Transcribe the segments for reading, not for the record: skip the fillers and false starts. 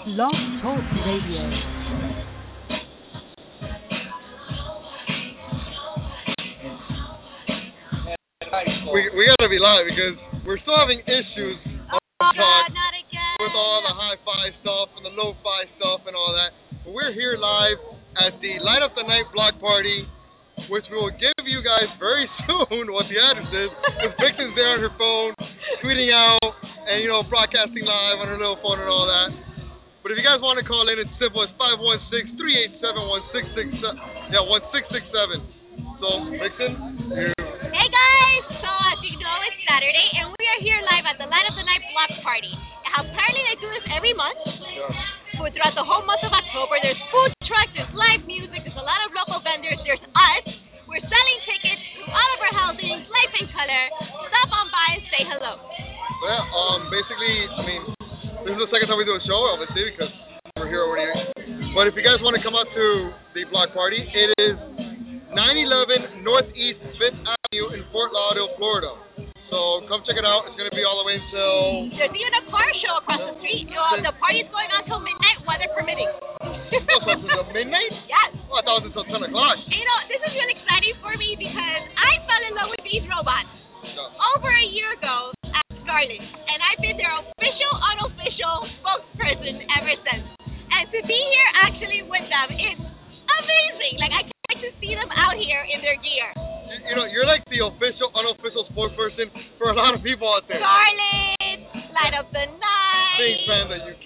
Blog Talk Radio. We gotta be live because we're still having issues on God, not again. with all the hi-fi stuff and the lo-fi stuff and all that. But we're here live at the Light Up the Night block party, which we will give you guys very soon what the address is. Because Vixen's there on her phone, tweeting out and, broadcasting live on her little phone and all that. But if you guys want to call in, it's simple. It's 516-387-1667. Yeah, 1667. So, Vixen, Hey guys! So as you know, it's Saturday, and we are here live at the Light Up the Night block party. Apparently they do this every month. So throughout the whole month of October, there's food trucks, there's live music, there's a lot of local vendors, there's us. We're selling tickets to Oliver Heldings, Life in Color. Stop on by and say hello. Yeah, basically, this is the second time we do a show, obviously, because we're here already. But if you guys want to come out to the block party, it is 911 Northeast 5th Avenue in Fort Lauderdale, Florida. So come check it out. It's going to be all the way until... There's even a car show across the street. The party's going on until midnight, weather permitting. So until midnight? Yes. Oh, I thought it was until 10 o'clock. This is really exciting for me because I fell in love with these robots over a year ago at Scarlet. And I've been their official, unofficial spokesperson ever since. And to be here actually with them is amazing. I can't wait to see them out here in their gear. You're like the official, unofficial spokesperson for a lot of people out there. Scarlet, Light Up the Night. Things Panda UK.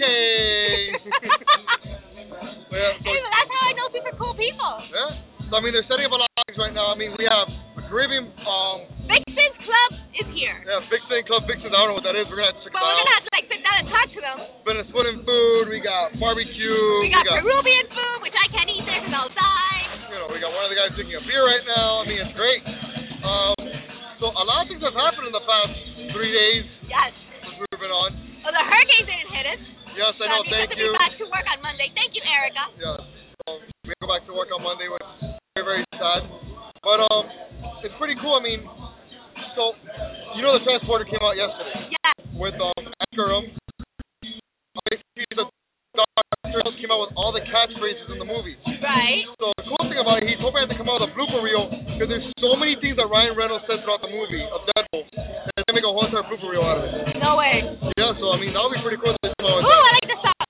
That's how I know super cool people. Yeah. So, they're setting up a lot of things right now. We have a Caribbean... Vixen's Club is here. Yeah, Vixen Club, Vixen. I don't know what that is. We're going to have to check it out. But we're going to have to, sit down and talk to them. Venezuelan food. We got barbecue. We got Peruvian food, which I can't eat there because I'll die. We got one of the guys drinking a beer right now. It's great. So a lot of things have happened in the past 3 days. Yes. Since we've been on. Well, the hurricanes didn't hit us. Yes, I know. Thank you. Be back to work on Monday. Thank you, Erica. Yes. We go back to work on Monday, which is very, very sad. But it's pretty cool. So the transporter came out yesterday. Yeah. With Askerum. Basically, the doctor came out with all the catchphrases in the movie. Right. So the cool thing about it, he's hoping to come out with a blooper reel because there's so many things that Ryan Reynolds said throughout the movie of Deadpool. And they're gonna make a whole entire blooper reel out of it. No way. Yeah, so that'll be pretty cool. Ooh, I like the song.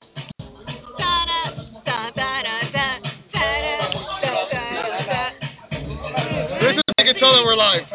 This is you can tell that we're live.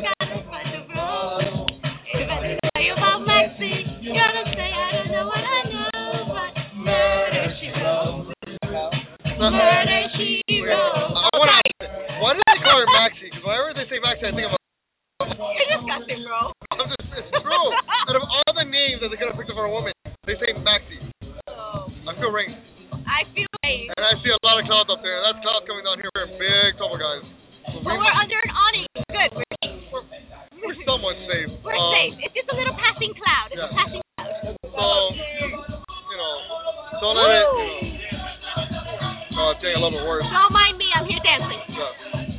Why do they call her Maxie? Because whenever they say Maxie, I think of You're disgusting, bro. It's true. Out of all the names that they could have picked up for a woman, they say Maxie. I feel rain. I feel rain. And I see a lot of clouds up there. And that's clouds coming down here. We're in big trouble, guys. So we're under an awning. Good. We're somewhat safe. We're safe. It's just a little passing cloud. It's a passing cloud. So, don't let it, it's getting a little bit worse. Don't mind me. I'm here dancing. Yeah.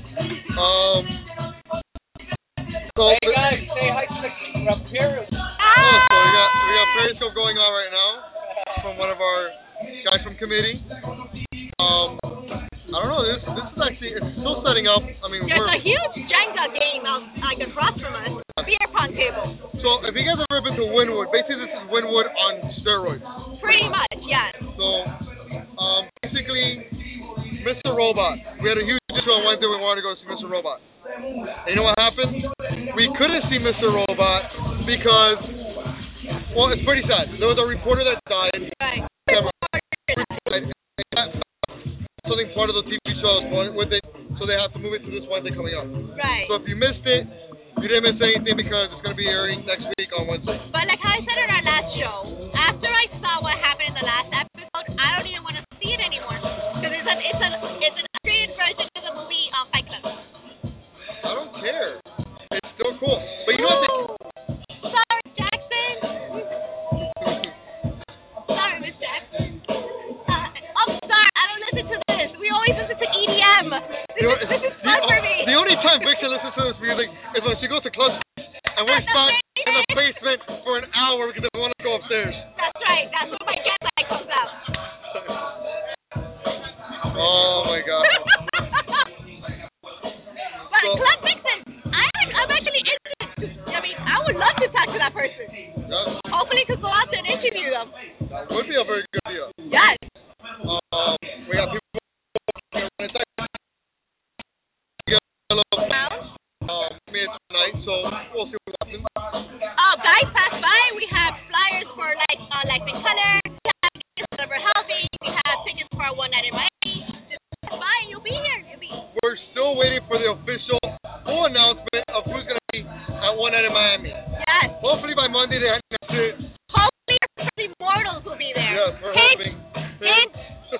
Hey guys, say hi to the from Periscope. So we got Periscope going on right now from one of our guys from committee. I don't know. This is actually it's still setting up. There's a huge Jenga game out across from us. Beer pong table. So if you guys have ever been to Wynwood, basically this is Wynwood on steroids. Pretty much, yes. So basically, Mr. Robot. We had a huge issue on Wednesday. We wanted to go see Mr. Robot. And you know what happened? We couldn't see Mr. Robot because, it's pretty sad. There was a reporter that died. Right. Something part of the TV show with it, so they have to move it to this Wednesday coming up. Right. So if you missed it, you didn't miss anything because it's going to be airing next week on Wednesday. But like how I said in our last show, after I saw what happened in the last episode, I don't even want to see it anymore because it's an upgraded version of the movie Fight Club. I don't care. It's still cool. But you know what? Sorry, Jackson. Sorry, Miss Jackson. I'm sorry. I don't listen to this. We always listen to EDM. This is fun for me. The only time Victor listens to this music is when she goes to clubs and we're stuck in the basement for an Would be a very good idea. Yes. We got people made tonight, so we'll see what happens. Guys, pass by. We have flyers for Life in Color. We have tickets for Helping. We have tickets for One Night in Miami. Just pass by and you'll be here. We're still waiting for the official full announcement of who's going to be at One Night in Miami. Yes. Hopefully by Monday they announce it. Hopefully your Immortals will be there. Yes, we're hoping. Hint.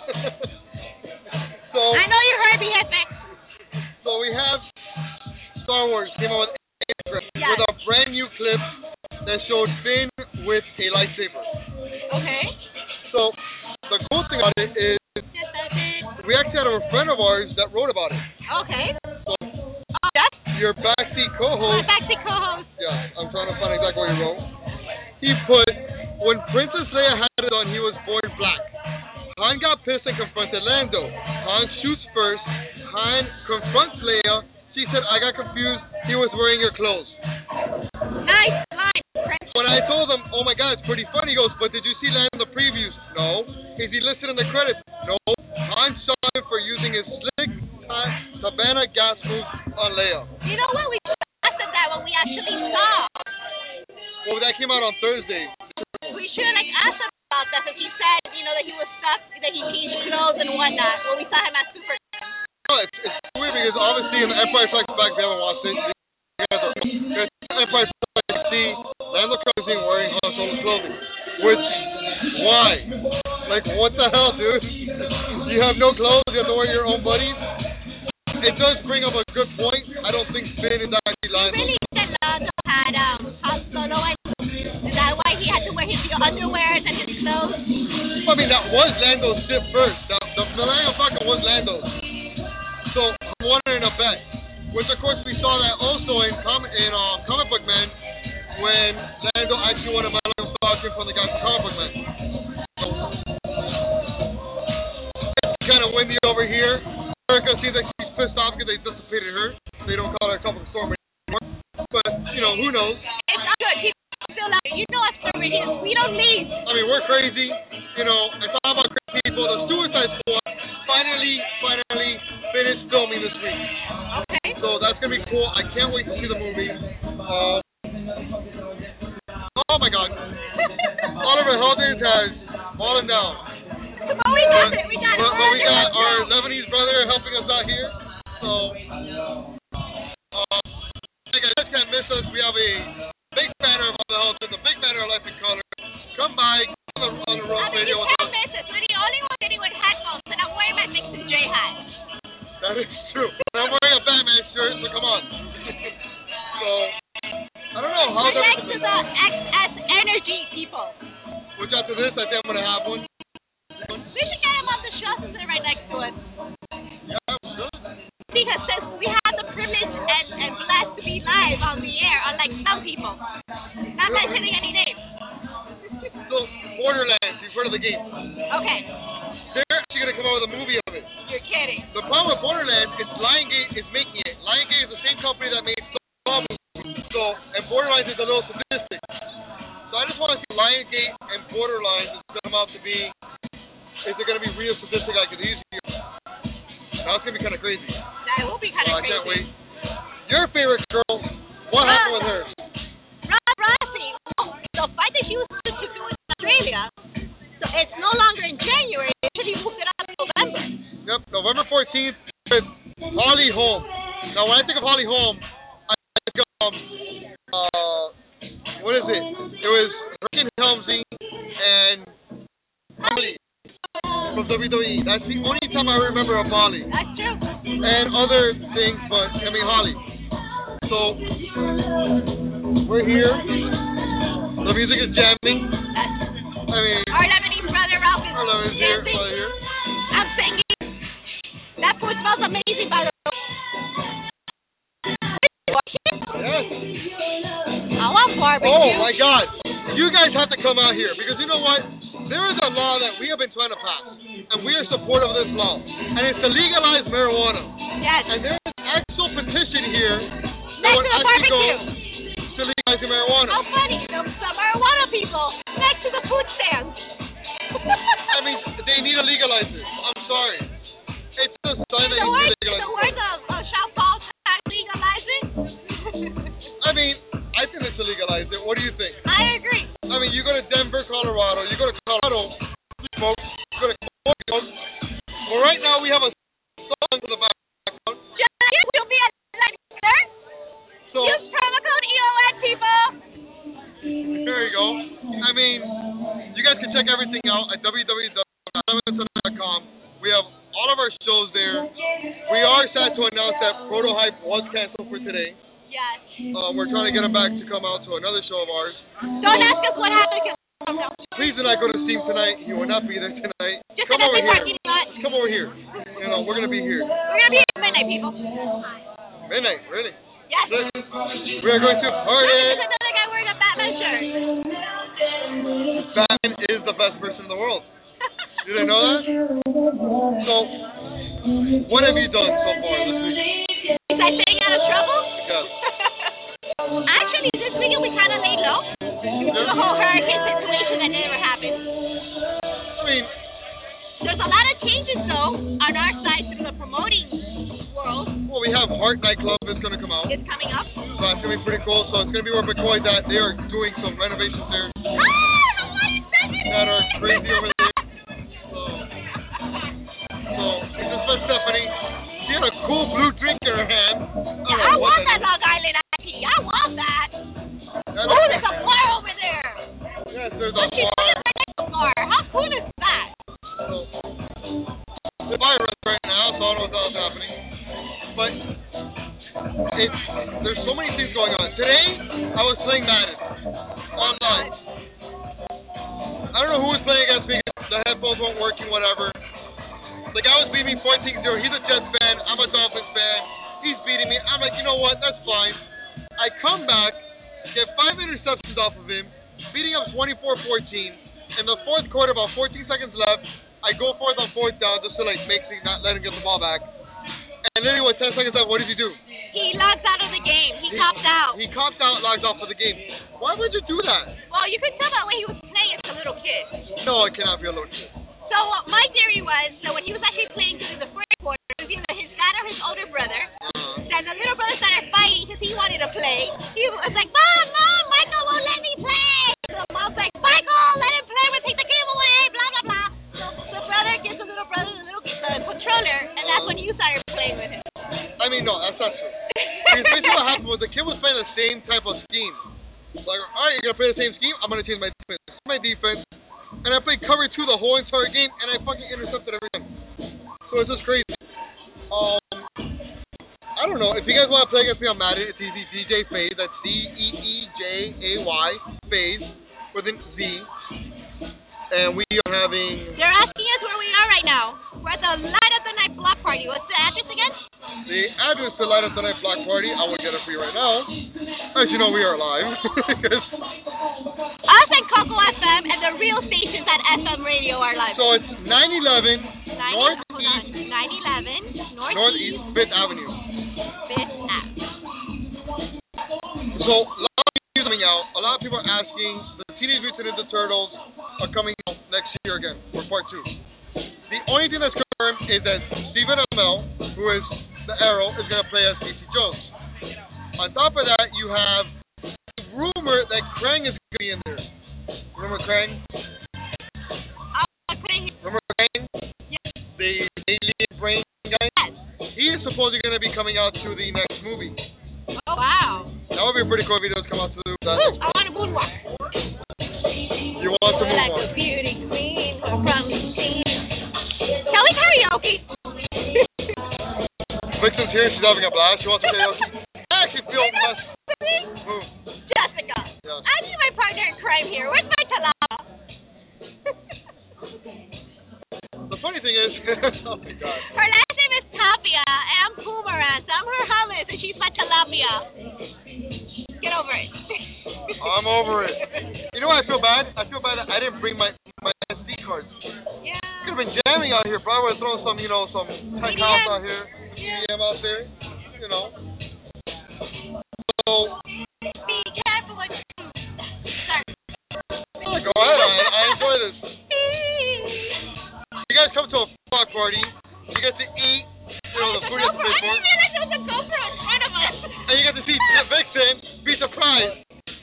So I know you heard me, FX. So we have Star Wars came out with a brand new clip that showed Finn with a lightsaber. Okay. So the cool thing about it is we actually had a friend of ours that wrote about it. Okay. So Yes. your backseat co-host. My backseat co-host. Yeah, I'm trying to find exactly what he wrote. He put, when Princess Leia had it on, he was born black. Han got pissed and confronted Lando. Han shoots first. Han confronts Leia. She said, I got confused. He was wearing your clothes. Nice line. When I told him, oh my God, it's pretty funny, he goes, but did you see Lando in the previews? No. Is he listed in the credits? No. Han shot him for using his slick Cabana gas move on Leia. You know what? We asked him that when we actually saw. Well, that came out on Thursday. We should have asked him about that because he said, that he was stuck, that he changed clothes and whatnot when we saw him at Super. No, it's weird because obviously in the Empire Strikes Back, they haven't watched it. Empire Strikes Back, you see Lando Calrissian wearing Han Solo's clothing. Which, why? Like, what the hell, dude? You have no clothes, you have to wear your own buddies? It does bring up a good point. I don't think Finn is actually lying. Really said Lando had Han Solo, and is that why he had to wear his underwears and his clothes? I mean, that was Lando's ship first. The Millennium Falcon was Lando's. So I'm wondering a bet, which of course we saw that also in Comic Book Man when Lando actually won a Millennium Falcon from the guy from Comic Book Man. So, it's kind of windy over here. America seems like she's pissed off because they dissipated her. They don't call her a couple of storm anymore. But who knows? It's not good. People feel like us Floridians, we don't leave. I mean, we're crazy. It's all about crazy people. The Suicide Squad finally finished filming this week. Okay. So that's going to be cool. I can't wait to see the movie. Oh my God. Oliver Heldens has fallen down. But we got it. We got it. But we got our Lebanese brother helping us out here. So, you guys can't miss us. We have a big banner of Oliver Heldens, a big banner of Life in Color. Come by on the road radio with us. You can't miss us. We're the only one sitting with headphones, and I'm wearing my Nixon J hat. That is true. I'm wearing a Batman shirt, so come on. So, I don't know how we're they're next to the XS Energy people. Which after this, I think I'm going to have one. We should get him on the show since they're right next to us. Yeah, good. Because since we have the privilege and blessed to be live on the air, unlike some people. Not mentioning any names. So, Borderlands, you've heard of the game. Okay. They're actually going to come out with a movie of it. You're kidding. The problem with Borderlands is Lionsgate is making it. Lionsgate is the same company that made Saw movies. So, and Borderlands is a little sadistic. So I just want to see Lionsgate and Borderlands is going to come out to be, is it going to be real sadistic like it used to be? That's going to be kind of crazy. That will be kind of crazy. I can't wait. Your favorite girl, what happened with her? Rossi. The fact that she was supposed to do it in Australia, so it's no longer in January, they actually moved it out to November. Yep, November 14th with Holly Holm. Now when I think of Holly Holm, I think of, what is it? It was Rick and Helmsley and Holly from WWE. That's the only time I remember of Holly. That's true. And other things, but I mean Holly. So we're here. The music is jamming. Our Lebanese brother Ralph is here. I'm singing. That food smells amazing, by the way. Yes. I want barbecue. Oh my God! You guys have to come out here because you know what? There is a law that we have been trying to pass, and we are supportive of this law, and it's to legalize marijuana. Yes. And there is an actual petition here that next would to the actually go barbecue. to legalize marijuana. How funny! The marijuana people next to the food stands. out at www.liveatthenight.com. We have all of our shows there. We are sad to announce that Proto Hype was canceled for today. Yes. We're trying to get him back to come out to another show of ours. Don't ask us what happened. Please do not go to Steam tonight. He will not be there tonight. Just come over here. parking lot. Come over here. We're gonna be here. We're gonna be here at midnight, people. Midnight, really? Yes. Look, we are going to party. There's another guy wearing a Batman shirt. Batman is the best person in the world. You didn't know that? So, what have you done so far this week? Besides staying out of trouble? Yes. Actually, this weekend we kind of laid low. Due to the whole hurricane situation that never happened. I mean, there's a lot of changes, though, on our side through the promoting world. Well, we have Heart Nightclub that's going to come out. It's coming up. So that's going to be pretty cool. So it's going to be where McCoy's at. They are doing some renovations there that are crazy over there. So we just met Stephanie. She had a cool blue drink in her hand. I want that Long Island IPA. I want that. Oh, there's a bar over there. Yes, there's a bar. How cool is that? The fire runs right now, so I don't know what else is happening. But there's so many things going on. Today, I was playing Madden online. I don't know who was playing against me. The headphones weren't working, whatever. The guy was beating me 14-0. He's a Jets fan. I'm a Dolphins fan. He's beating me. I'm like, you know what? That's fine. I come back, get 5 interceptions off of him, beating him 24-14. In the fourth quarter, about 14 seconds left, I go for it on fourth down just to make me not let him get the ball back. And then 10 seconds left, what did he do? He logs out of the game. He copped out. He copped out, logged off of the game. Why would you do that? Well, you could tell that when he was playing as a little kid. No, it cannot be a little kid. So my theory was, so when he was actually playing during the first quarter, it was either his dad or his older brother. Then the little brother started fighting because he wanted to play. He was like, Mom, Michael won't let me play. So Mom's like, Michael, let him play. We'll take the game away, blah, blah, blah. So the brother gives the little brother the controller, and that's when you started playing with him. I mean, no, that's not true. Because basically what happened was the kid was playing the same type of scheme. Like, all right, you're going to play the same scheme? I'm going to change my defense. And I played cover 2 the whole entire game, and I fucking intercepted every time. So it's just crazy. I don't know. If you guys want to play against me on Madden, it's easy. DJ Faze. That's DEEJAY Faze with an Z. And we are having... They're asking us where we are right now. We're at the Light Up the Night block party. What's the address again? The address to Light Up the Night block party, I will get it for you right now. As you know, we are live. Us and Coco FM and the real stations at FM Radio are live. So it's 911 Northeast 5th Avenue. 5th Avenue. So a lot of people coming out. A lot of people are asking. The Teenage Mutant Ninja Turtles are coming out next year again for part 2. The only thing that's confirmed is that Stephen Amell, who is the Arrow, is going to play as Casey Jones. On top of that, you have a rumor that Krang is going to be in there. Remember Krang? Remember Krang? Yes. The alien brain guy? Yes. He is supposedly going to be coming out to the next movie. Oh, wow. That would be a pretty cool video to come out to that. Woo, I want to moonwalk. You want to Like moonwalk? a beauty queen from the scene. Can we karaoke? Vixen's here. She's having a blast. She wants to karaoke. I actually feel best. Move. Jessica. Yes. I need my partner in crime here. Where's my talaba? The funny thing is, oh my god. Her last name is Tapia, and I'm Pumarans. I'm her hummus, and she's my tilapia. Get over it. I'm over it. You know what I feel bad? I feel bad that I didn't bring my SD cards. Yeah. Could have been jamming out here. Probably would have thrown some, some tech house out here, EDM out there, So. Be careful what you do. Sorry. Go ahead. I enjoy this. You guys come to a block party. You get to eat, the food you have to pay for. I didn't realize there was a GoPro in front of us. And you get to see Vixen be surprised.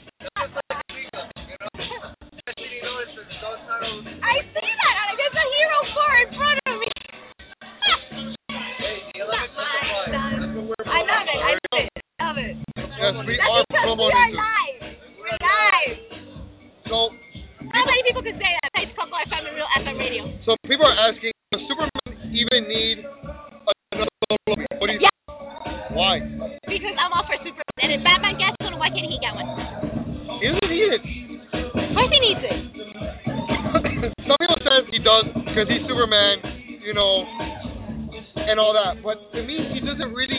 I see that. There's a Hero 4 in front of me. I love it. I love it. So people are asking, does Superman even need another solo movie? What do you Yeah, think? Why? because I'm all for Superman. And if Batman gets one, why can't he get one? He doesn't need it. Of course he needs it. Some people says he does because he's Superman, you know, and all that. But to me, he doesn't really.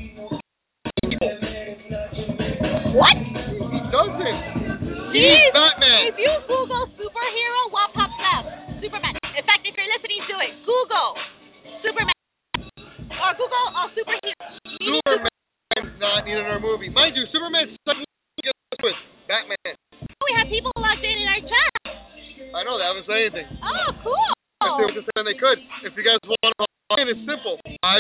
What? He doesn't. He's Jeez. Batman. If you Google superhero, what pops up? Superman. In fact, if you're listening to it, Google Superman or Google superhero. Superman's not needed in our movie. Mind you, Superman's second with Batman. We have people logged in our chat. I know they haven't said anything. Oh, cool. If they were just saying they could. If you guys want to log in, it's simple.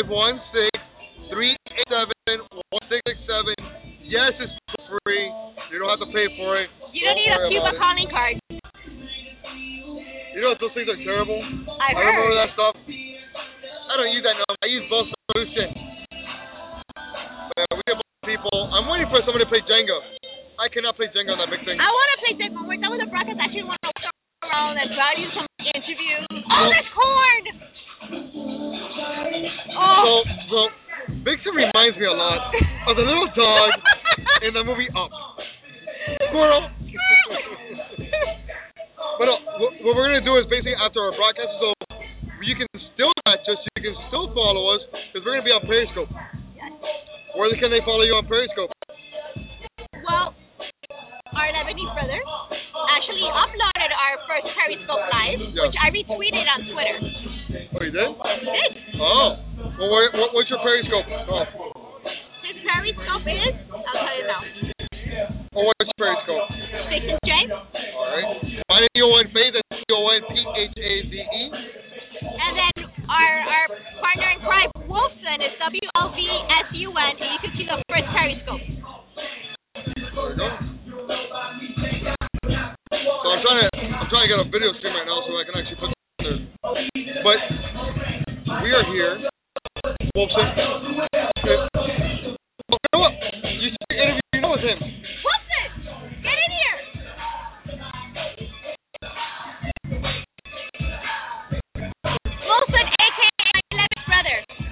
516-387-1667. Yes, it's free. You don't have to pay for it. You don't need a worry Cuba about it. calling card. You know those things are terrible. I I remember heard. that stuff. I don't use that number. I use both solutions. But we have people. I'm waiting for somebody to play Jenga. I cannot play Jenga on that big thing. I want to play Dick when we're done with the broadcast. I actually want to walk around and try to do some interviews. Oh, there's corn. Oh. So Vixen reminds me a lot of the little dog in the movie Up. Squirrel. But what we're gonna do is basically after our broadcast is over, you can still catch us. You can still follow us because we're gonna be on Periscope. Where can they follow you on Periscope? Well, our Lebanese brother actually uploaded our first Periscope Live, Yeah. which I retweeted on Twitter. Oh, you did? Did. Oh. Well, what's your Periscope? Oh. His Periscope is, I'll tell you now, Oh, what's your Periscope? Vixen J. All right. Mine is CON-Phase. That's CONPHAZE. And then our partner in crime, Wolfson, is WLVSUN, and you can see the first Periscope. There we go. So I'm trying to get a video stream right now so I can actually put it there. But we are here. Wolfson. Okay. Oh, you know what? You should interview with him. Wolfson, get in here. Wolfson, a.k.a. my 11th brother.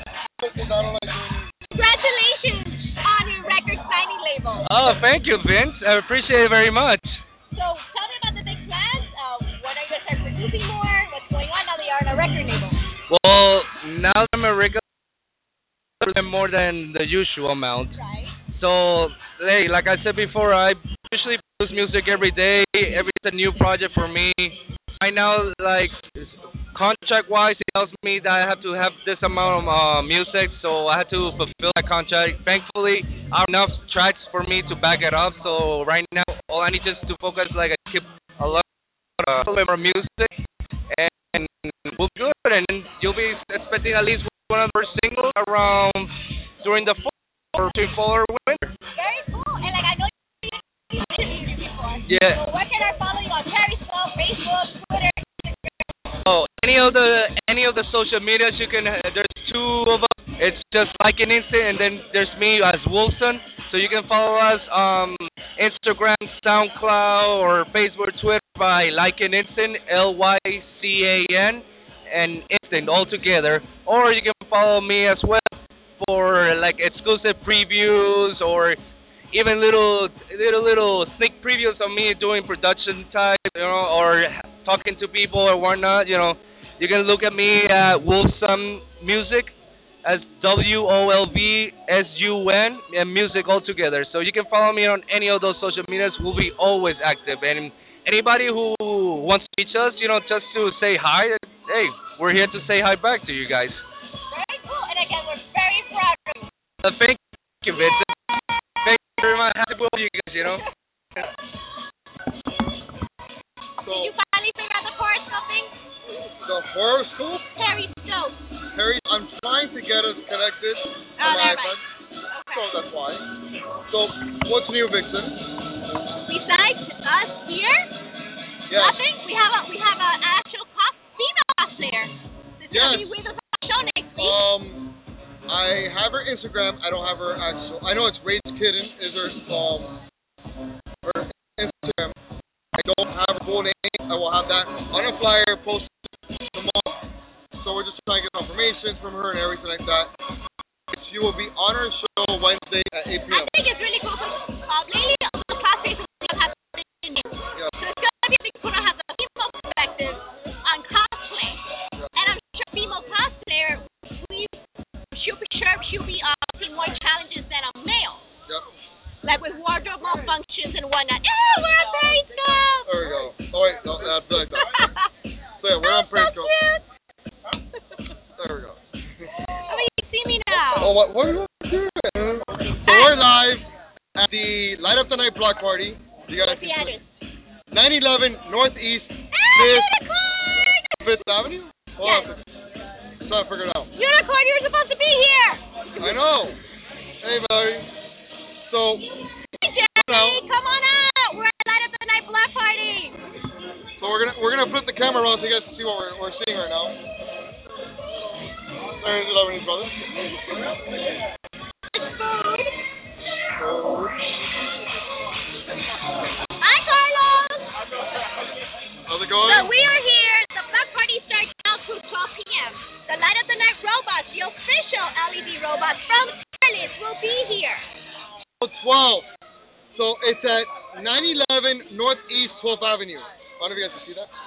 Congratulations on your record signing label. Oh, thank you, Vince. I appreciate it very much. So tell me about the big plans. When are you going to start producing more? What's going on now that you're on a record label? Well, now that I'm a regular, more than the usual amount. Right. So, hey, like I said before, I usually produce music every day. Every a new project for me. Right now, like contract-wise, it tells me that I have to have this amount of music, so I had to fulfill that contract. Thankfully, I have enough tracks for me to back it up. So right now, all I need just to focus, like I keep a lot more music, and we'll be good. And you'll be expecting at least one of our singles around during the fall or between fall or winter. Very cool. And like I know you've interviewed before. Yeah. So where can I follow you on Periscope, Facebook, Twitter? Oh, any of the social medias you can. There's two of us. It's just Like an Instant, and then there's me as Wolfson. So you can follow us Instagram, SoundCloud, or Facebook, Twitter by Like an Instant, LYCAN, and Instant all together. Or you can follow me as well for like exclusive previews or even little sneak previews of me doing production type, or talking to people or whatnot. You can look at me at Wolfson Music as WOLVSUN and music all together. So you can follow me on any of those social medias. We'll be always active. And anybody who wants to reach us, just to say hi, hey, we're here to say hi back to you guys. Very cool. And again, we're very proud of you. Thank you, Vincent. Thank you very much. Happy with you guys, So Did you finally figure out the horoscope thing? the horoscope. Periscope. Harry, I'm trying to get us connected on my never iPad. mind. So that's why. So what's new, Vixen? Besides us here, Yes. nothing. We have an actual female cosplayer. This is Yes. gonna be with us on the show next week. I have her Instagram. I don't have her actual. I know it's Rage Kitten is her Instagram. I don't have her full name. I will have that on a flyer posted tomorrow. What are you doing? So we're live at the Light Up the Night block party. You guys What's the address? 911 Northeast Unicorn! 5th Avenue? Yes. Trying to figure it out. Unicorn, you were supposed to be here! I know. Hey, Valerie. So, Hey, Jeremy, come on out! We're at Light Up the Night block party! so we're gonna flip the camera around so you guys can see what we're seeing right now. There's Lebanese brother. Food. Hi, Carlos! How's it going? So we are here. The block party starts now to 12 p.m. The Light Up the Night robots, the official LED robots from Starlit, will be here. 12. So it's at 911 Northeast 12th Avenue. I don't know if you guys can see that.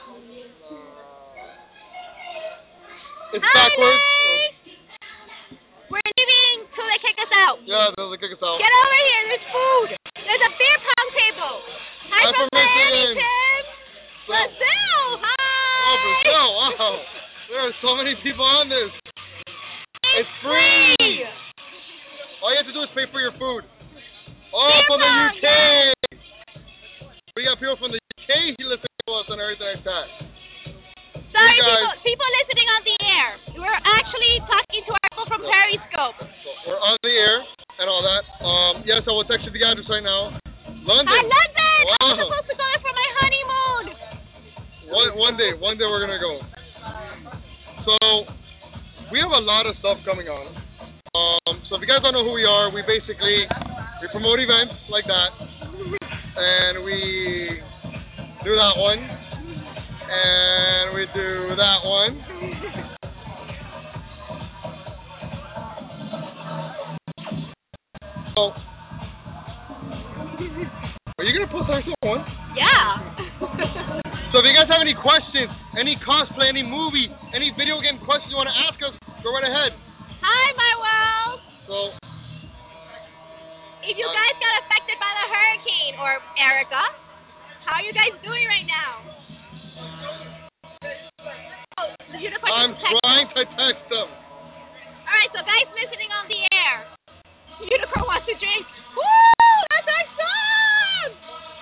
It's Hi, backwards. Nate. We're leaving till they kick us out. Yeah, they'll kick us out. Get over here. There's food. There's a beer pong table. Hi, Hi from from Michigan. Miami, Tim. Brazil. Hi. Oh, Brazil. Wow. There are so many people on this. It's free. All you have to do is pay for your food. Oh, Beer from the pong, UK. We got people from the UK listening to us and everything like that. Sorry, You guys- people listening on the air. We're actually talking to our people from Periscope. So we're on the air and all that. Yes, I will text you the address right now. London. Hi, London. Wow. I'm supposed to go there for my honeymoon. One day we're gonna go. So we have a lot of stuff coming on. So if you guys don't know who we are, we promote events like that, and we do that one, and we do that one. So, are you gonna post our one? Yeah. So if you guys have any questions, any cosplay, any movie, any video game questions you want to ask us, go right ahead. Hi, my world. So, If you guys got affected by the hurricane, or Erica, how are you guys doing right now? Oh, the unicorn I'm just texted. trying to text them. All right, so guys listening on the air, unicorn wants to drink. Woo! That's our song!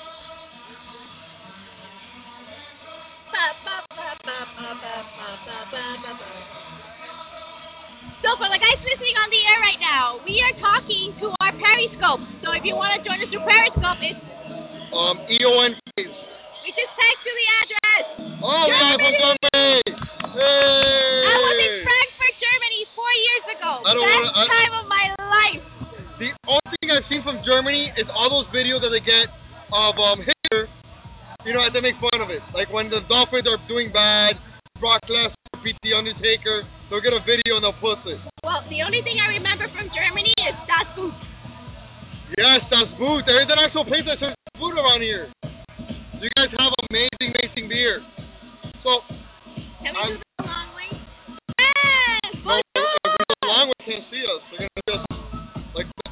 So for the guys listening on the air right now, we are talking to our Periscope. So if you want to join us through Periscope, it's EON please. we just text you the address. Oh, we got from Germany. Hey! I was in Frankfurt, Germany 4 years ago. I don't Best wanna- time of my life. The only thing I've seen from Germany is all those videos that they get of Hitler. You know, they make fun of it. Like when the Dolphins are doing bad, Brock Lesnar, PT Undertaker, they'll get a video and they'll post it. Well, the only thing I remember from Germany is Das Boot. Yes, that's Boot. There is an actual place that serves food around here. You guys have amazing, amazing beer. So, Can we I'm- do the long way? Yes! no, if we go along, we can't see us. They're gonna just like that.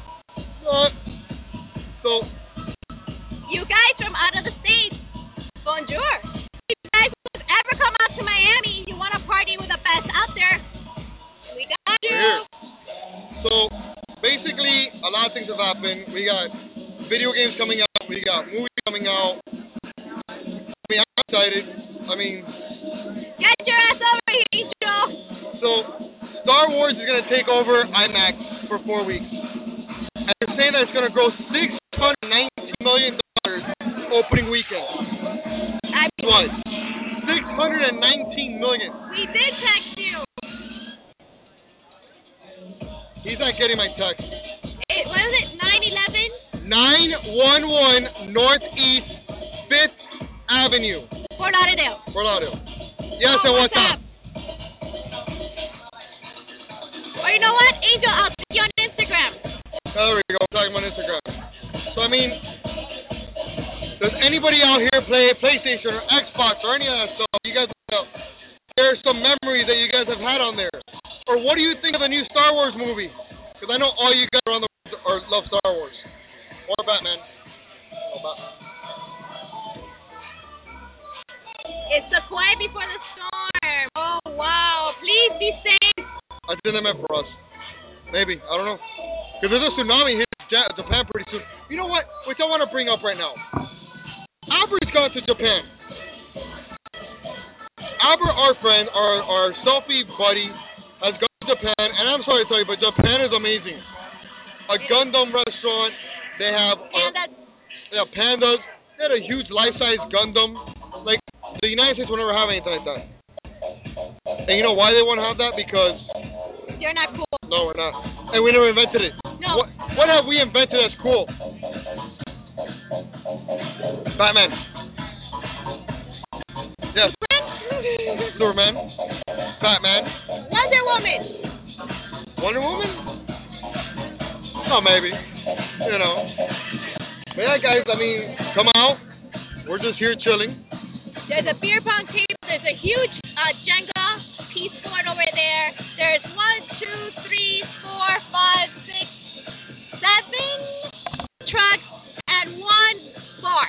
So, You guys from out of the States, bonjour. If you guys ever come out to Miami, you want to party with the best out there, we got you. we're here. So, basically, a lot of things have happened. We got video games coming out. We got movies coming out. I mean, I'm excited. I mean, Get your ass over here, Angel. so Star Wars is gonna take over IMAX for 4 weeks, and they're saying that it's gonna grow $619 million opening weekend. I mean, What? $619 million. we did text you. He's not getting my text. What is it, 9/11? 911 Northeast 5th Avenue, Fort Lauderdale. Fort Lauderdale. Yes, Oh, and what's up? Or you know what, Angel, I'll take you on Instagram. There we go. Talking about Instagram. So I mean, does anybody out here play PlayStation or Xbox or any of that stuff? You guys know there's some memories that you guys have had on there. Or what do you think of the new Star Wars movie? Because I know all you guys around the world love Star Wars or Batman. Oh, Batman. It's the quiet before the storm. Oh, wow. Please be safe. I did that meant for us. Maybe. I don't know. Because there's a tsunami hitting Japan pretty soon. You know what? Which I want to bring up right now. Albert's gone to Japan. Albert, our friend, our selfie buddy, has gone to Japan. And I'm sorry to tell you, but Japan is amazing. A Gundam restaurant. They have pandas. They had a huge life-size Gundam. Like, the United States will never have anything like that. And you know why they won't have that? Because you're not cool. No, we're not. And we never invented it. No. What have we invented that's cool? Batman. Yes. Superman. Batman. Wonder Woman. Wonder Woman? Oh, maybe. You know. But yeah, guys, I mean, come out. We're just here chilling. There's a beer pong table. There's a huge Jenga piece board over there. There's 1, 2, 3, 4, 5, 6, 7 trucks and 1 bar.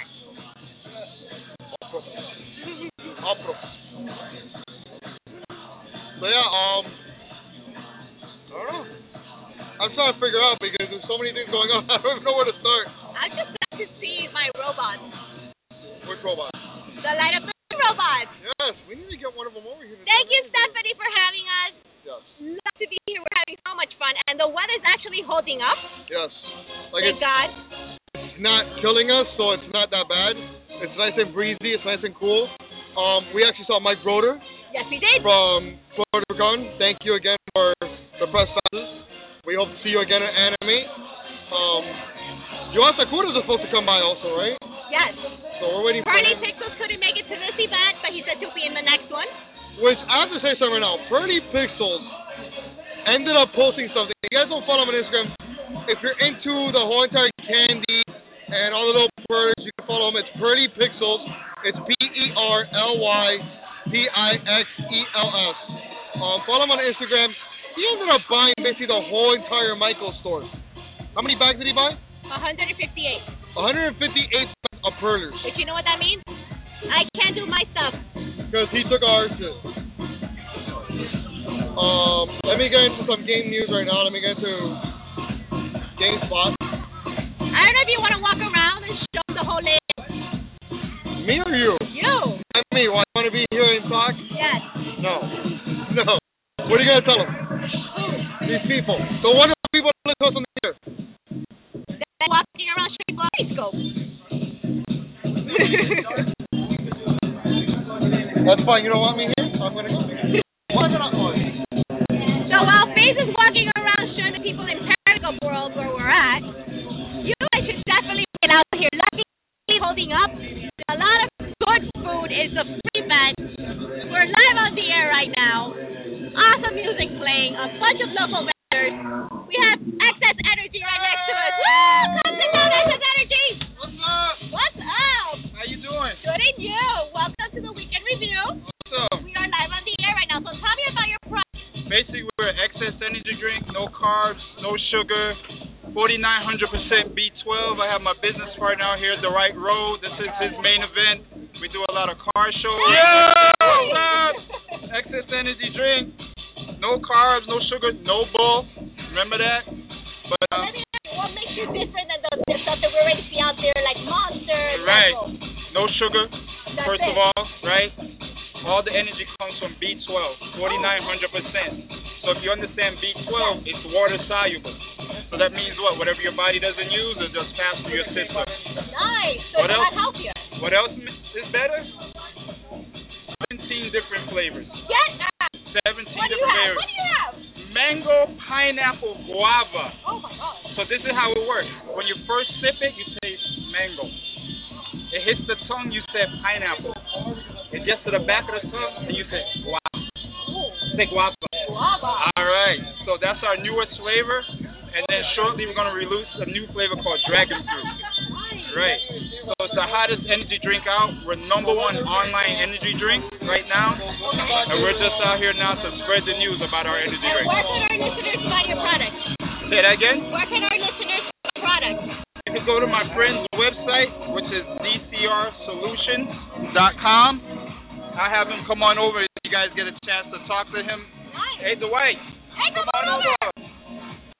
So yeah, I don't know. I'm trying to figure out because there's so many things going on. I don't even know where to start. I'm just glad to see my robots. Which robot? The Light Up the Night robots. Yes, we need to get one of them over here. Thank you, Stephanie, for having us. Yes. Love to be here. We're having so much fun, and the weather's actually holding up. Yes. Like Thank God. It's not killing us, so it's not that bad. It's nice and breezy. It's nice and cool. We actually saw Mike Broder. Yes, we did. From Florida Gun. Thank you again for the press passes. We hope to see you again at Anime. Joan Sakura is supposed to come by also, right? Yes. So we're waiting for Pearly him. Pixels couldn't make it to this event, but he said he'll be in the next one. Which, I have to say something right now. Pearly Pixels ended up posting something. If you guys don't follow him on Instagram, if you're into the whole entire candy and all the little birds, you can follow him. It's Pearly Pixels. It's PERLYPIXELS. Follow him on Instagram. He ended up buying basically the whole entire Michael store. How many bags did he buy? 158. 158 bags of Pearlers. But you know what that means? I can't do my stuff. Because he took ours too. Let me get into some game news right now. Let me get into GameSpot. I don't know if you want to walk around and show the whole list. Me or you? You. And me. Why, you want to be here and talk? Yes. No. No. What are you going to tell them? Who? These people. The wonderful people that live close on here. They're walking around showing Periscope. That's fine. You don't want me here? I'm going to go. Why not on? So while FaZe is walking around showing the people in Periscope world where we're at, you guys should definitely get out here. Lucky holding up. A lot of good food is a free event. We're live on the air right now. Awesome music playing. A bunch of local vendors. We have Excess Energy right next to us. Woo! Come to know Excess Energy. What's up? What's up? How you doing? Good and you. Welcome to the Weekend Review. Awesome. We are live on the air right now. So tell me about your product. Basically, we're an excess energy drink, no carbs, no sugar, 4,900% B12. I have my business partner out here, The Right Road. This is his main event. We do a lot of car shows. Yeah! Excess energy drink, no carbs, no sugar, no bull. Remember that? But Let me ask, what makes you different than the stuff that we already see out there, like Monster? right, Red Bull? no sugar. That's First it. of all, right? All the energy comes from B12, 4,900%. So if you understand B12, it's water soluble. So that means what? Whatever your body doesn't use, it just passes through your system. Nice. So What it's a else? lot healthier. What else is better? 17 different flavors. Get that. 17 What do you different have? flavors. What do you have? Mango, pineapple, guava. Oh my God. So this is how it works. When you first sip it, you taste mango. It hits the tongue, you say pineapple. It gets to the back of the tongue, and you say guava. Ooh. Say guava. Guava. All right. So that's our newest flavor. And then shortly we're going to release a new flavor called Dragon Fruit. Right. So it's the hottest energy drink out. We're #1 online energy drink right now. And we're just out here now to spread the news about our energy And drink. where can our listeners find your product? Say that again? Where can our listeners find your product? You can go to my friend's website, which is dcrsolutions.com. I'll have him come on over if you guys get a chance to talk to him. Nice. Hey, Dwight. Hey, come on over.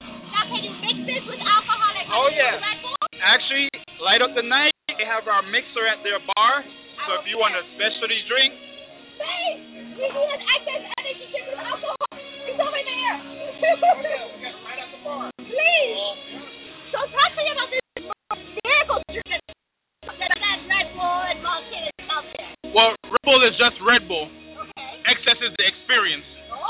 Oh, yeah. Red Bull? Actually, Light Up the Night, they have our mixer at their bar. So if you want a specialty drink, Hey, we need an excess energy drink with alcohol. It's over there. Please. So talk to me about this miracle drink that Red Bull and Mountain is out there. Well, Red Bull is just Red Bull. Okay. Excess is the experience.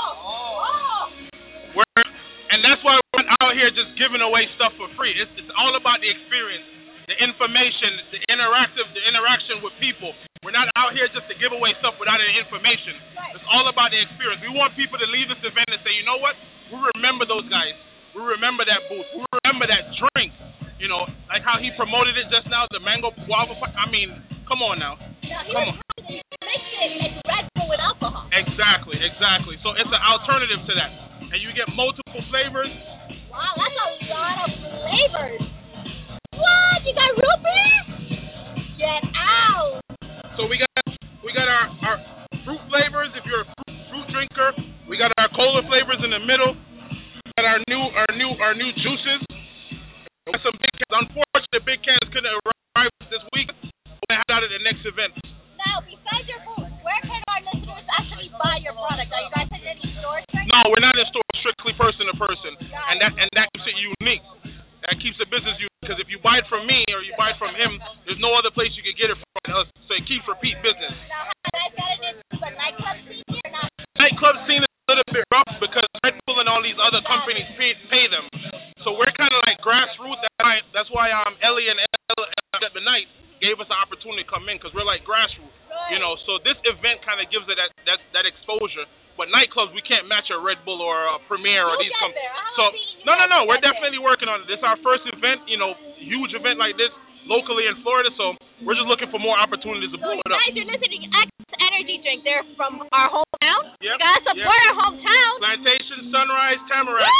Oh. And that's why we're out here just giving away stuff for free. It's all about the experience, the information, the interaction with people. We're not out here just to give away stuff without any information. It's all about the experience. We want people to leave this event and say, you know what? We remember those guys. We remember that booth. We remember that drink. You know, like how he promoted it just now, the mango guava. I mean, come on now. Come on. It's Red Bull with alcohol. Exactly. So it's an alternative to that. And you get multiple flavors. Wow, that's a lot of flavors. What? You got root beer? Get out. So we got our fruit flavors. If you're a fruit drinker, we got our cola flavors in the middle. We got our new juices. We got some big cans. Unfortunately, the big cans couldn't arrive this week. We'll have that at the next event. Now, besides your food, where can our listeners actually buy your product? Are you guys in any stores right No, now? we're not in store. Strictly person to person, and that keeps it unique. That keeps the business unique. Because if you buy it from me or you buy it from him, there's no other place you can get it from us. So it keeps repeat business. Now, have you guys gotten into the nightclub scene here or not? Nightclub scene is a little bit rough because Red Bull and all these other companies pay them. So we're kind of like grassroots. That's why Ellie and at the night gave us an opportunity to come in because we're like grassroots. You know, so this event kind of gives it that exposure. But nightclubs, we can't match a Red Bull or a Premier or these companies. So no, we're definitely working on it. This is our first event, huge event like this locally in Florida. So we're just looking for more opportunities to blow it up. Guys, you're listening to X Energy Drink. They're from our hometown. Yep, You gotta support our hometown. Plantation, Sunrise, Tamarack.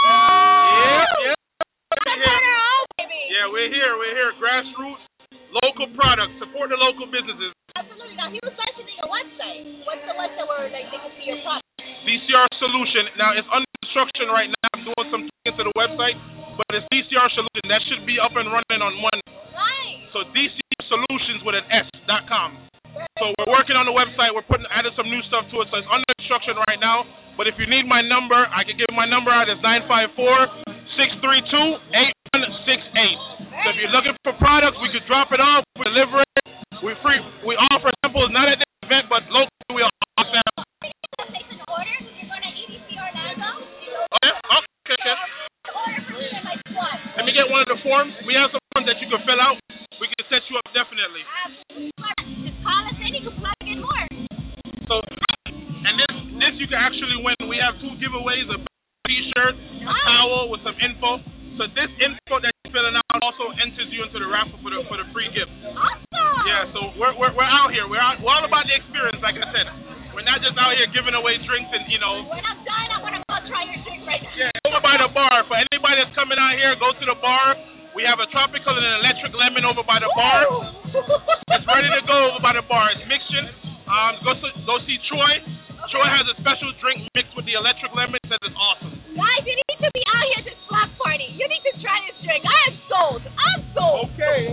Woo! Yep. Support our home, baby. Yeah, we're here. Grassroots, local products. Support the local businesses. Absolutely. Now, he was mentioning a website. What's the website where they can see your product? DCR Solution. Now, it's under construction right now. I'm doing some things to the website, but it's DCR Solution. That should be up and running on Monday. Nice. So DCR Solutions with an S.com. So we're working on the website. We're adding some new stuff to it. So it's under construction right now. But if you need my number, I can give my number out. It's 954-632-8168. So if you're looking for products, we could drop it off. We deliver it. We offer samples, not at this event, but locally we offer samples. Place an order. You're going to EDC Orlando. Okay. Order for me and my squad. Let me get one of the forms. We have some forms that you can fill out. We can set you up definitely. Just call us in. You can plug in more. So, and this you can actually win. We have 2 giveaways: a T-shirt, a towel with some info. So this info that you're filling out also enters you into the raffle for the free gift. Awesome. Yeah. So we're out here. We're all about the experience. Like I said, we're not just out here giving away drinks and When I'm done, I want to go try your drink right now. Yeah, over by the bar. For anybody that's coming out here, go to the bar. We have a tropical and an electric lemon over by the bar. It's ready to go over by the bar. It's mixing. Go see Troy. Troy has a special drink mixed with the electric lemon. Says it's awesome. Guys, you need to be out here at this block party. You need to try this drink. I am sold. I'm sold. Okay.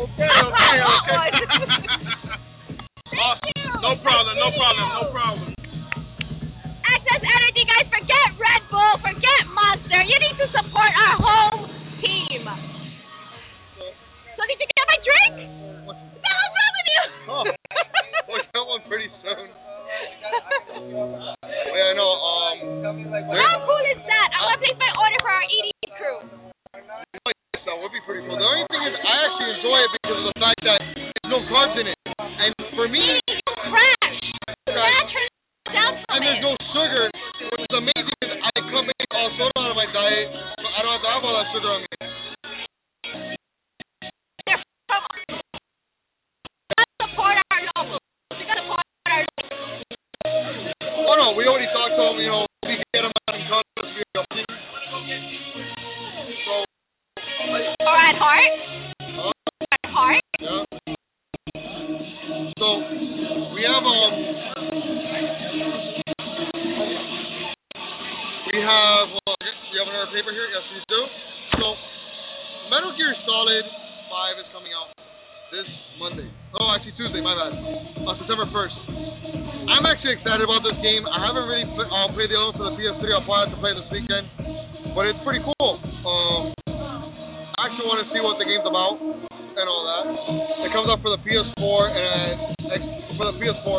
Awesome. No problem. Access Energy, guys. Forget Red Bull. Forget Monster. You need to support our home team. So did you get my drink? What the hell's wrong with you? We'll get one pretty soon. Yeah, I know. How cool is that? I want to place my order for our EDC crew. That would be pretty cool. The only thing is, I actually enjoy it because of the fact that there's no carbs in it. And for me, Crash. Naturally down from and there's it. no sugar, which is amazing because I cut all soda out of my diet, so I don't have to have all that sugar on me. Support our locals. We gotta support our locals. Oh no, we already talked to them, we can get them out in contact. So, Or at heart. At heart. yeah. So, we have another paper here? Yes, we do. So, game. I haven't really played the other one for the PS3. I'll probably have to play this weekend, but it's pretty cool. I actually want to see what the game's about and all that. It comes out for the PS4 and for the PS4.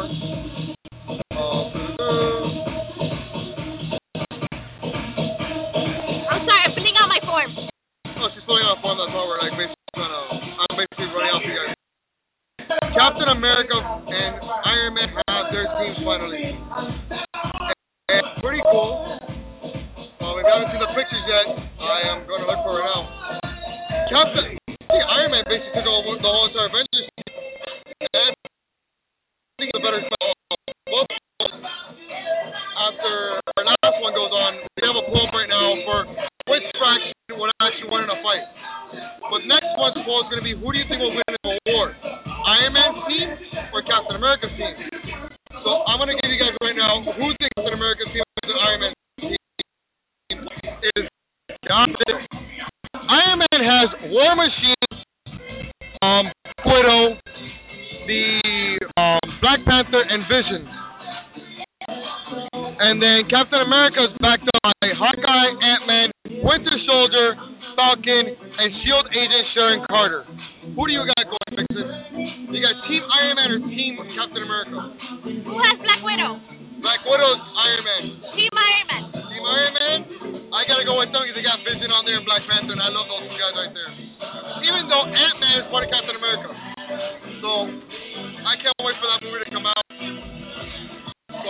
I'm sorry, I'm filling out my form. Oh, she's filling out a form. That's why we're like I'm basically running out for you guys. Captain America and Iron Man have their teams finally. And pretty cool. If you haven't seen the pictures yet, I am going to look for it now. Iron Man basically took over the whole entire Avengers team. And I think it's a better style. After our last one goes on, we have a poll right now for which faction would actually win in a fight. But next month's poll is going to be, who do you think will win in a war? Iron Man's team or Captain America's team? So I'm going to give you guys right now who thinks Captain America's team is Iron Man's team is Iron Man has War Machine, Widow, the Black Panther, and Vision. And then Captain America is backed up by Hawkeye, Ant-Man, Winter Soldier, Falcon, and S.H.I.E.L.D. agent Sharon Carter. Who do you got going, Vixen? You got Team Iron Man or Team Captain America? Who has Black Widow? Black Widow's Iron Man. Team Iron Man. Team Iron Man? I gotta go with them because they got Vision on there and Black Panther, and I love those two guys right there. Even though Ant-Man is part of Captain America. So, I can't wait for that movie to come out. So,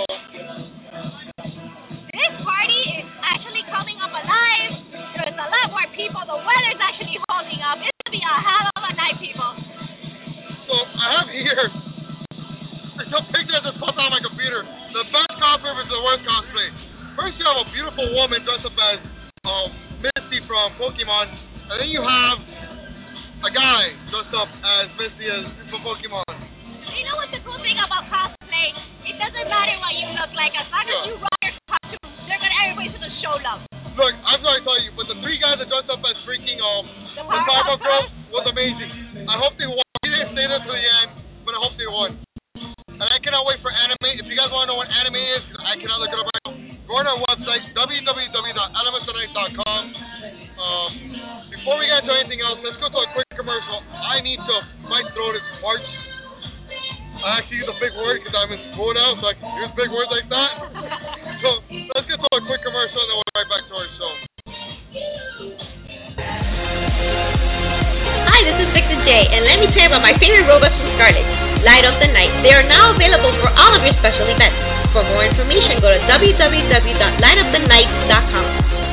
This party is actually coming up alive. There's a lot more people. The weather's actually holding up. It's going to be a hell of a night, people. So I have here some pictures that just popped on my computer. The best cosplay versus the worst cosplay. First, you have a beautiful woman dressed up as Misty from Pokemon, and then you have a guy dressed up as Misty from Pokemon. You know what's the cool thing about cosplay? It doesn't matter what you look like. As long as you rock your costume, everybody's going to show love. Look, I'm sorry to tell you, but the three guys that dressed up as freaking The the Powerpuff Girls? Girls was amazing. I hope they won. He didn't stay there to the end, but I hope they won. And I cannot wait for anime. If you guys want to know what anime is, because I cannot look it up right now, go on our website, www.elementsonight.com. Before we get into anything else, let's go to a quick commercial. I need to, my throat is parched. I actually use a big word because I'm in school now, so I can use big words like that. So let's get to a quick commercial and then we'll be right back to our show. Hi, this is Victor J, and let me tell you about my favorite robots from Scarlet, Light Up the Night. They are now available for all of your special events. For more information, go to www.lightupthenight.com.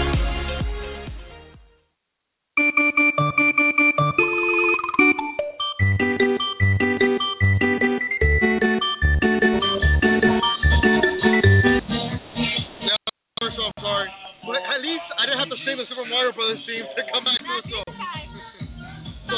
I'm sorry. But at least I didn't have to sing the Super Mario Brothers theme to come back to the show. So,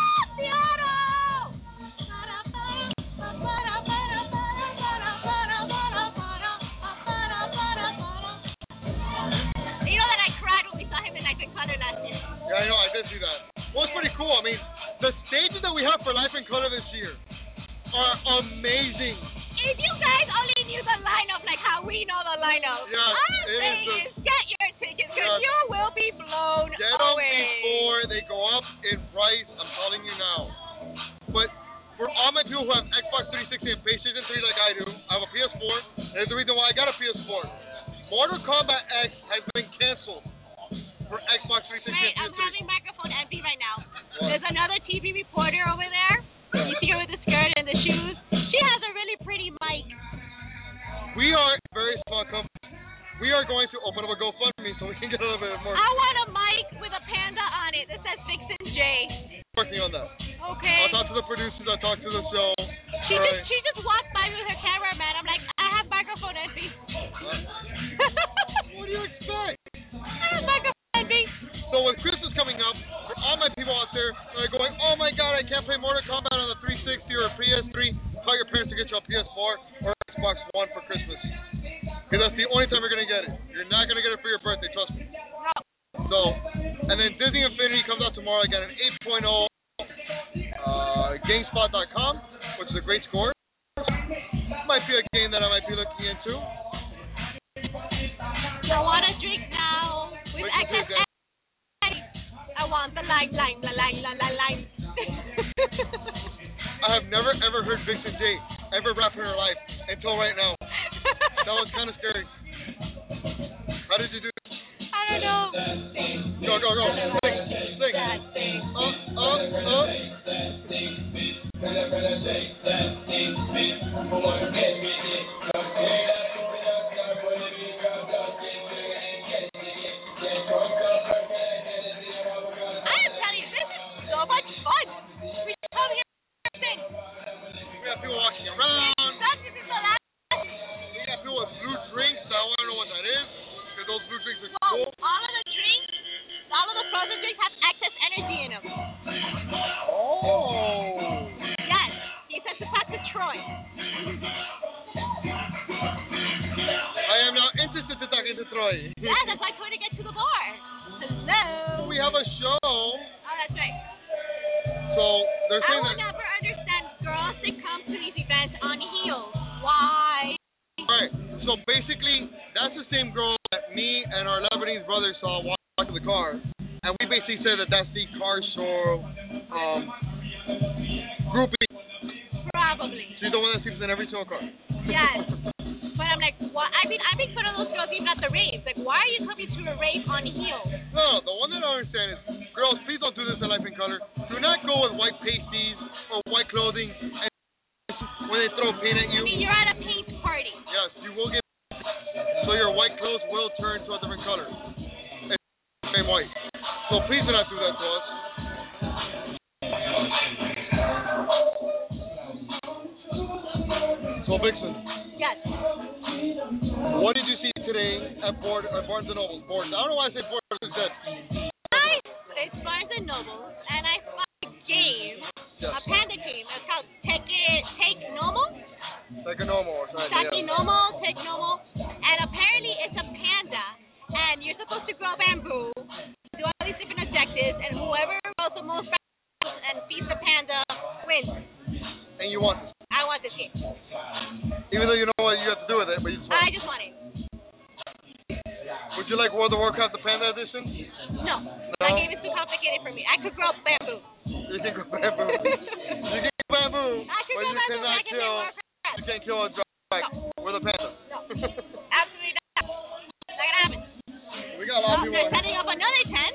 You know that I cried when we saw him in Life in Color last year. yeah, I know, I did see that. Well, it's pretty cool. I mean, the stages that we have for Life in Color this year are amazing. If you guys only knew the lineup like how we know the lineup, Yeah, all I'm it saying is is get your tickets because Yeah. you will be blown Get them away. before they go up in price. I'm telling you now. But for all my people who have Xbox 360 and PlayStation 3 like I do, I have a PS4. There's the reason why I got a PS4. Mortal Kombat X has been canceled for Xbox 360 Wait, and I'm PS3. having microphone empty right now. What? There's another TV reporter over there. You see her with the skirt and the shoes. She has a really pretty mic. We are a very small company. We are going to open up a GoFundMe so we can get a little bit more I want a mic with a panda on it that says Vixen J. working on that. Okay. I'll talk to the producers. I'll talk to the show. She just walked by with her cameraman. I'm like, I have microphone envy. What do you expect? I have microphone envy. So with Christmas coming up, for all my people out there that are going, oh my god, I can't play Mortal Kombat on the 360 or a PS3, tell your parents to get you a PS4 or Xbox One for Christmas. Because that's the only time you're going to get it. You're not going to get it for your birthday, trust me. So, and then Disney Infinity comes out tomorrow again at 8.0. GameSpot.com, which is a great score. Might be a game that I might be looking into. lime, lime. I have never ever heard Vixen J ever rap in her life until right now. That was kind of scary. How did you do? I don't know. Go. Sing. I am telling you, this is so much fun. We come here and sing. We got people walking around. Some people laugh. We got people with blue drinks. I want to know what that is. Because those blue drinks are Well, cool. all of the drinks, all of the frozen drinks have excess energy in them. Oh. Yes, he says to talk to Troy. I am now interested to talking to Troy. Yeah, that's why I told you to get to the bar. Hello. We have a show. Oh, that's right. So they're I saying will that. never understand girls that come to these events on heels. Why? Alright, so basically, that's the same girl that me and our Lebanese brother saw walking the car. And we basically said that that's the car show groupie. Probably. She's the one that sleeps in every single car. Yes. But I'm like, what? I make fun of those girls even at the raves. Like, why are you coming to a rave on heels? No, the one that I don't understand is, girls, please don't do this in Life in Color. Do not go with white pasties or white clothing and when they throw paint at you. I mean, you're at a paint party. Yes, you will get. So your white clothes will turn to a different color. It's same white. So please do not do that to us. So Vixen, Yes. what did you see today at Barnes and Noble? I don't know why I say Barnes is dead. It's Barnes and Noble, and I saw a game, Yes. a panda game. It's called Take Nomo. Like a normal or something. Taki Yeah. Nomo, Take Nomo. And apparently it's a panda, and you're supposed to grow bamboo, do all these different objectives, and whoever grows the most bamboo and feeds the panda wins. And you want this. I want this game. Even though you know what you have to do with it, but you just want I it. just want it. Would you like World of Warcraft, the Panda Edition? No. That game is too complicated for me. I could grow bamboo. You can go bamboo. You can go bamboo, I could but grow you bamboo. cannot I can kill. make Warcraft. You can't kill a dragon with a panda. No. Absolutely not. Not gonna happen. We got a lot of Well, people. they're setting up another tent.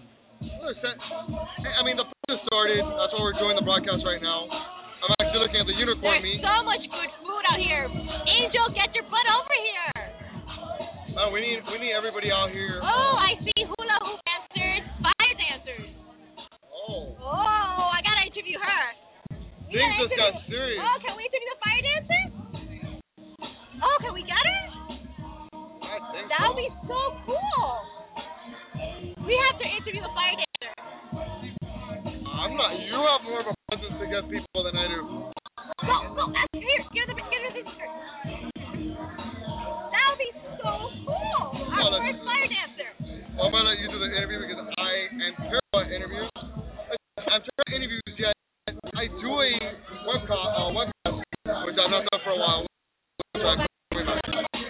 I mean, the podcast started. That's why we're doing the broadcast right now. I'm actually looking at the unicorn There's meat. so much good food out here. Angel, get your butt over here. We need everybody out here. Oh, I see hula hoop dancers, fire dancers. Oh, Oh, I gotta interview her. We things gotta just got interview- serious. Oh, can we interview the fire dancer? Oh, can we get her? I think That so. would be so cool. We have to interview the fire dancer. I'm not. You have more of a presence to get people than I do. Go, ask here. Give the sister. That would be so cool. Our Well, first fire dancer. Well, I'm gonna let you do the interview because I am terrible at interviews. I'm terrible at interviews yet. I do a webcast, which I've not done for a while. Which I'm very much.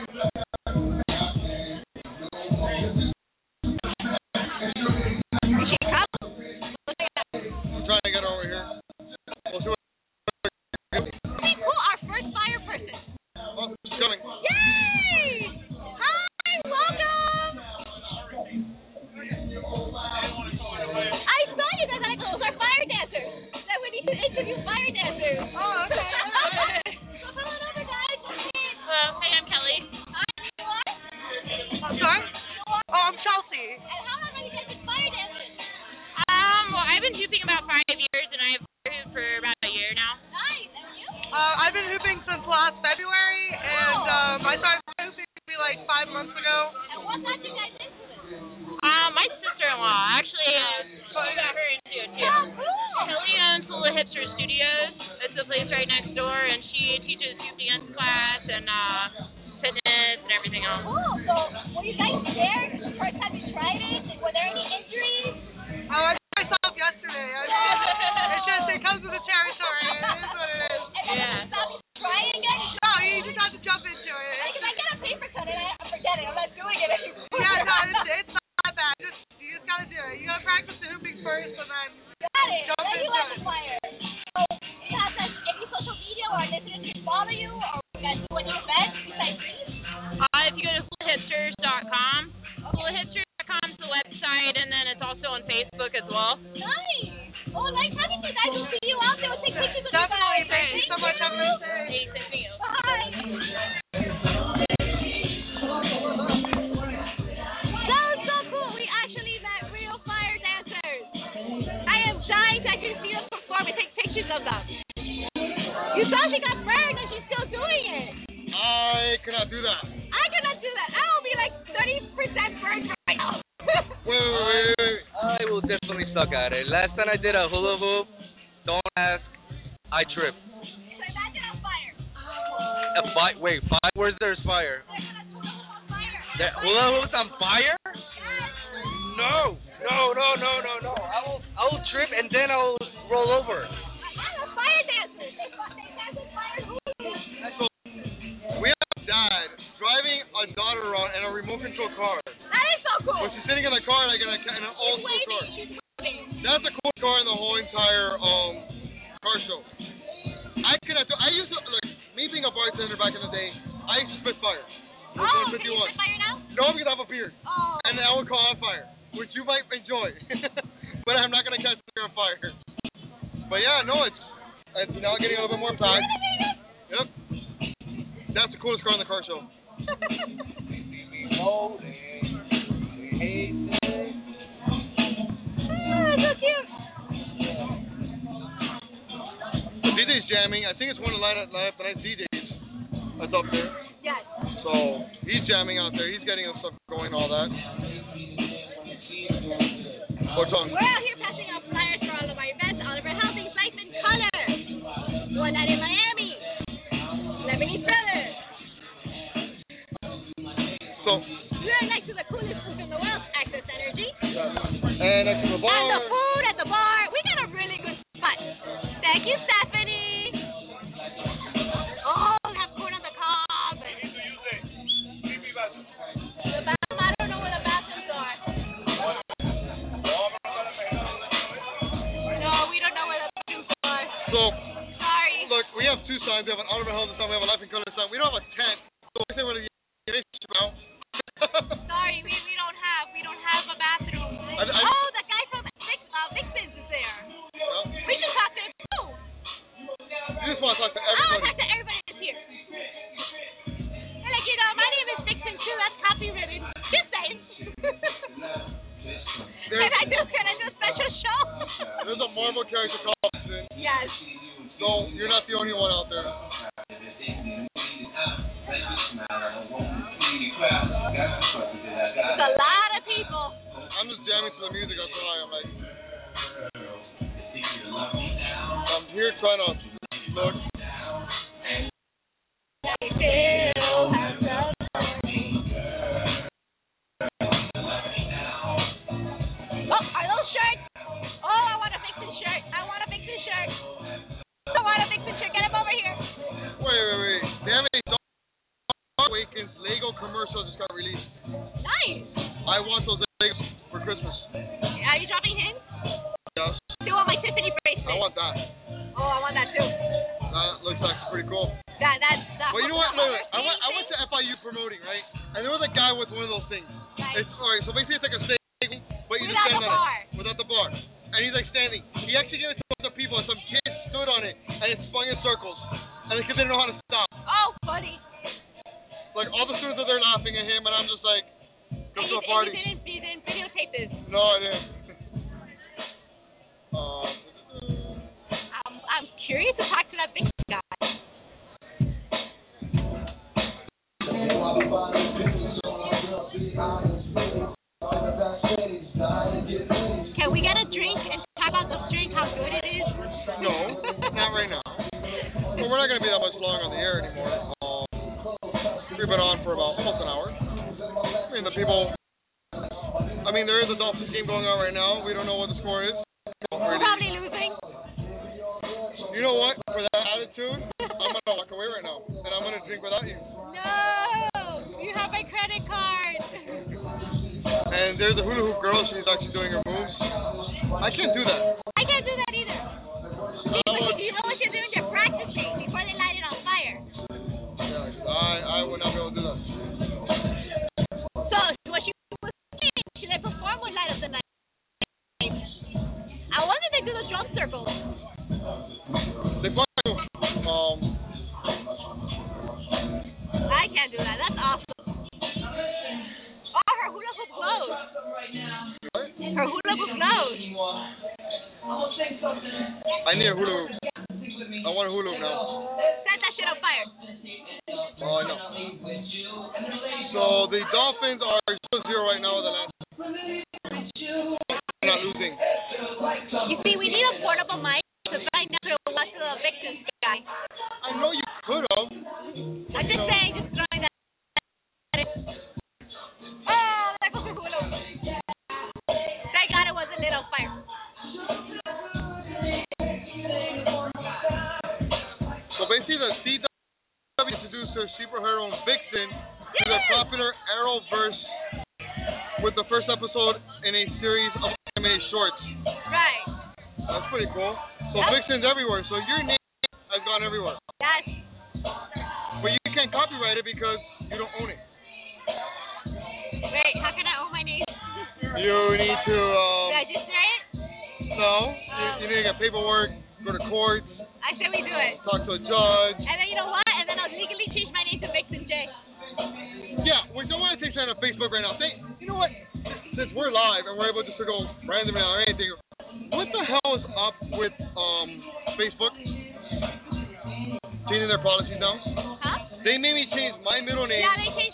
She come. I'm trying to get her over here. We'll see what. Okay, cool. Our first fire person. Oh, she's coming. Yay! Hi, welcome. I saw you guys. Those are fire dancers. That we need to interview fire dancers. Oh, okay. So come on over, guys. Hey, I'm Kelly. Hi, you are? I'm sorry? Oh, I'm Chelsea. And how long have you guys been fire dancing? Well, I've been hooping about 5 years, and I've hooped for about a year now. Nice. And you? I've been hooping since last February, and I started hooping maybe like 5 months ago. And what got you guys into this? My sister-in-law, actually, we got her into it, too. Oh, cool. Kelly owns Hula Hipster Studios. It's a place right next door, and she teaches youth dance class and fitness and everything else. Cool. So, were you guys scared the first time you tried it? Were there any injuries? I tried myself yesterday. It's just, it comes with the territory. It is what it is. And then Yeah. you stop you trying again? No, you just have to jump into it. Like, if I get a paper cut and I forget it, I'm not doing it anymore. Facebook as well. Nice. Oh, nice having you guys. We'll see you out there. We'll take pictures of you Definitely. guys. Thank you so much. Have a nice day. Hey, same to you. Bye. So cool. We actually met real fire dancers. I am dying to actually see them perform and take pictures of them. You saw she got burned and she's still doing it. I cannot do that. I cannot do that. I will be like 30% burned right now. Wait. I will definitely suck at it. Last time I did a hula hoop, don't ask, I tripped. So imagine on fire. A fire? Wait, fire? Where's there's fire? That hula hoop's on fire? No. I will trip and then I will roll over. I'm a fire dancer. They dance with fire hula. We have a dad driving a daughter around in a remote control car. That is so cool. But she's sitting in the car like in an old school car. She's waving. That's the coolest car in the whole entire car show. I used to like me being a bartender back in the day. I used to spit fire. Oh, can you 51. spit fire now? No, because I have a beard. Oh. And I would call on fire, which you might enjoy. But I'm not gonna catch you on fire. But yeah, no, it's now getting a little bit more packed. Yep. That's the coolest car in the car show. So cute. The DJ's jamming. I think it's one of the Light Up the Night DJs that's up there. Yes. So he's jamming out there. He's getting his stuff going, all that. What's on? We're out here passing out flyers for all of our events. Oliver Healthy, Life in Color. One night in Miami. Lebanese Brothers. So, We're next to the coolest group in the world, Access Energy. and next to the bar. And the food at the bar. We got a really good spot. Thank you, Stephanie. Oh, we have corn on the cob. The bathroom, I don't know where the bathrooms are. No, we don't know where the bathrooms are. So, Sorry. look, we have two signs. We have an Oliver Health sign. We have a Life in Color sign. We don't have a tent. So we say we're going to get out. Sorry, we don't have a bathroom. Oh, the guy from Vixens is there. Well, We should talk to him too. you just want to talk to I want to everybody. talk to everybody that's here. They're like, my name is Vixen too. That's copywritten. Just saying. Can I do a special show? There's a Marvel character called Austin. Yes. So you're not the only one out there. It's a lot of people. I'm just jamming to the music. That's why I'm like, I'm here trying to look. Oh, are those shirts? Oh, I want a Vixen shirt. I want a Vixen shirt. I want a Vixen shirt. Get him over here. Wait. Damn it. Awakens Lego commercial just got released. Nice. I want those Legos for Christmas. Are you dropping hints? Yes. You want my Tiffany bracelet? I want that. Oh, I want that too. That looks like pretty cool. That's Well, you know what? Look, I went to FIU promoting, right? And there was a guy with one of those things. Right. It's alright. So basically, it's like a steak, but you just Without stand the on bar. it without the bar. And he's like standing. He actually gave it to other people, and some kids stood on it, and it spun in circles. And the kids didn't know how to stop. Oh, funny. Like all the students are there laughing at him, and I'm just like, come to a party. You didn't videotape this. No, I didn't. I'm curious to talk to that big guy. Can we get a drink and talk about the drink, how good it is? No, not right now. But we're not going to be that much long on the air anymore. We've been on for about almost an hour. I mean, there is a Dolphins game going on right now. We don't know what the score is. We're probably losing. You know what? For that attitude, I'm going to walk away right now. And I'm going to drink without you. No! You have my credit card. And there's a hula hoop girl. She's actually doing her moves. I can't do that. I can't do that either. You know what you're doing? You're practicing before they light it on fire. Yeah, I would not be able to do that. So, what she was saying, should I perform with Light Up the Night? I need a hula hoop. I want a hula hoop now. Set that shit on fire. Oh, I know. So the Dolphins are 0-0 right now with the last. Not losing. You see, we need a portable mic to right now to watch the Vixens guy. I know you could have. I'm just saying, just throwing that. Oh, there goes the hula hoop. Thank God it wasn't lit on fire. So basically, the CW introduced their superhero Vixen to the popular Arrowverse with the first episode in a series of animated shorts. Right. That's pretty cool. So Yep. Vixen's everywhere. So your name has gone everywhere. Yes. But you can't copyright it because you don't own it. Wait, how can I own my name? You need to, Register it? no. You need to get paperwork, go to courts, I say we do it. talk to a judge. And then you know what? And then I'll legally change my name to Vixen J. Yeah, we don't want to take something on Facebook right now. You know what? Since we're live and we're able just to go randomly or anything, what the hell is up with Facebook? Changing their policies now? Huh? They made me change my middle name. Yeah, they changed